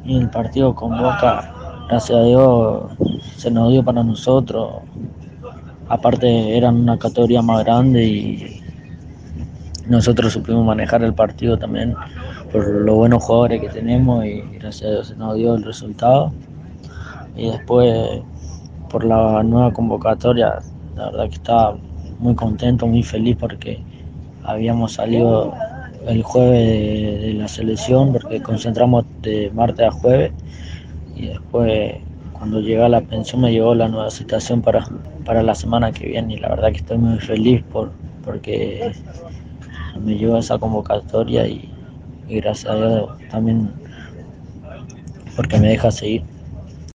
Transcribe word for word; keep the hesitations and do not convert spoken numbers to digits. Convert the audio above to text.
Y el partido con Boca, gracias a Dios, se nos dio para nosotros. Aparte eran una categoría más grande y nosotros supimos manejar el partido también por los buenos jugadores que tenemos y gracias a Dios se nos dio el resultado. Y después por la nueva convocatoria, la verdad que estaba muy contento, muy feliz porque habíamos salido el jueves de, de la selección porque concentramos de martes a jueves y después cuando llega la pensión me llegó la nueva citación para, para la semana que viene y la verdad que estoy muy feliz por, porque me llegó esa convocatoria y, y gracias a Dios también porque me deja seguir.